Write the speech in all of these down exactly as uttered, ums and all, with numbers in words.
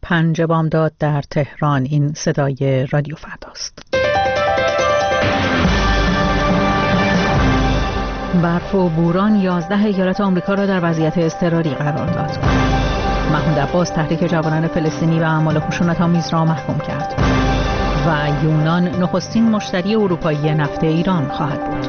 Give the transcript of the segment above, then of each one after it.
پنج بامداد در تهران. این صدای رادیو فرداست. برف و بوران یازده ایالت آمریکا را در وضعیت اضطراری قرار داد. محمود عباس تحریک جوانان فلسطینی و اعمال خشونت‌آمیز را محکوم کرد. و یونان نخستین مشتری اروپایی نفت ایران خواهد بود.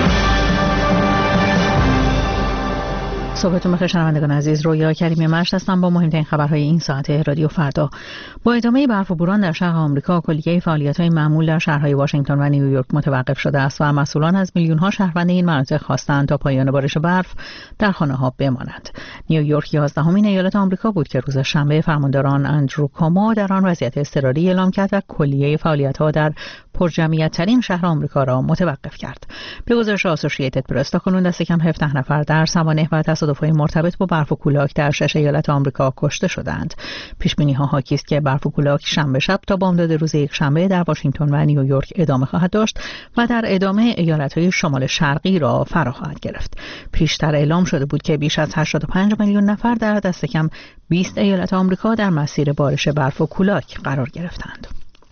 صبحتون بخیر شنوندگان عزیز، رویا کریمی مشت هستم با مهمترین خبرهای این ساعت رادیو فردا. با ادامه برف و بوران در شرق آمریکا، کلیه فعالیت‌های معمول در شهرهای واشنگتن و نیویورک متوقف شده است و مسئولان از میلیون‌ها شهروند این مناطق خواستند تا پایان بارش برف در خانه‌ها بمانند. نیویورک یازدهمین ایالت آمریکا بود که روز شنبه فرمانداران اندرو کومو در آن وضعیت اضطراری اعلام کرد و کلیه فعالیت‌ها در پرجمعیت‌ترین شهر آمریکا را متوقف کرد. به گزارش آسوشییتد پرس تاکنون دست کم هفده نفر در سوانح و تصادف‌های مرتبط با برف و کولاک در شش ایالت آمریکا کشته شدند. پیش‌بینی‌ها حاکی است که برف و کولاک شنبه شب تا بامداد روز یکشنبه در واشنگتن و نیویورک ادامه خواهد داشت و در ادامه ایالت‌های شمال شرقی را فرا خواهد گرفت. پیشتر اعلام شده بود که بیش از هشتاد و پنج میلیون نفر در دست کم بیست ایالت آمریکا در مسیر بارش برف و کولاک قرار گرفتند.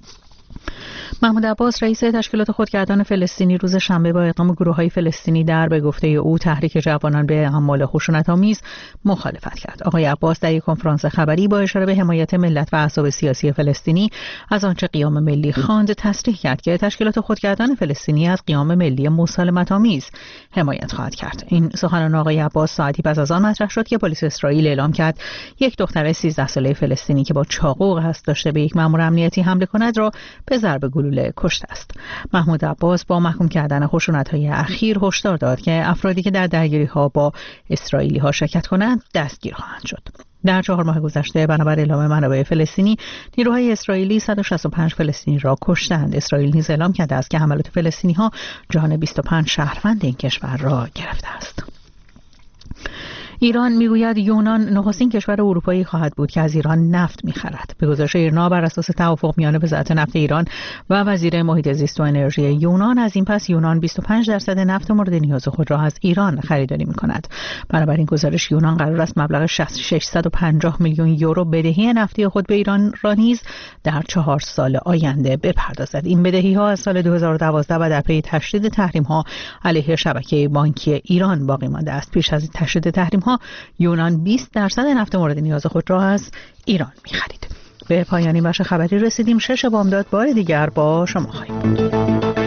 محمود عباس رئیس تشکیلات خودگردان فلسطینی روز شنبه با اقدام گروه‌های فلسطینی در به گفته او تحریک جوانان به اعمال خشونت‌آمیز مخالفت کرد. آقای عباس در یک کنفرانس خبری با اشاره به حمایت ملت و احزاب سیاسی فلسطینی از آنچه قیام ملی خواند تصریح کرد که تشکیلات خودگردان فلسطینی از قیام ملی مسالمت‌آمیز حمایت خواهد کرد. این سخنان آقای عباس ساعتی پس از آن مطرح شد که پلیس اسرائیل اعلام کرد یک دختر سیزده ساله فلسطینی که با چاقو قصد داشته به یک مأمور امنیتی حمله کند را به ضرب گلوله کشته است. محمود عباس با محکوم کردن خشونت‌های اخیر هشدار داد که افرادی که در درگیری‌ها با اسرائیلی‌ها شرکت کنند دستگیر خواهند شد. در چهار ماه گذشته بنابر اعلام منابع فلسطینی، نیروهای اسرائیلی صد و شصت و پنج فلسطینی را کشتند. اسرائیل نیز اعلام کرده است که حملات فلسطینی‌ها جان بیست و پنج شهروند این کشور را گرفته است. ایران میگوید یونان نخستین کشور اروپایی خواهد بود که از ایران نفت می‌خرد. به گزارش ایرنا بر اساس توافق میان وزارت نفت ایران و وزیر محیط زیست و انرژی یونان، از این پس یونان بیست و پنج درصد نفت مورد نیاز خود را از ایران خریداری می‌کند. بنابراین گزارش یونان قرار است مبلغ ششصد و پنجاه میلیون یورو بدهی نفتی خود به ایران را نیز در چهار سال آینده بپردازد. این بدهی‌ها از سال دو هزار و دوازده و در پی تشدید تحریم‌ها علیه شبکه بانکی ایران باقی مانده است. پیش از تشدید تحریم ها یونان بیست درصد نفت مورد نیاز خود را از ایران می‌خرید. به پایانی بخش خبری رسیدیم. شش بامداد بار دیگر با شما خواهیم بود.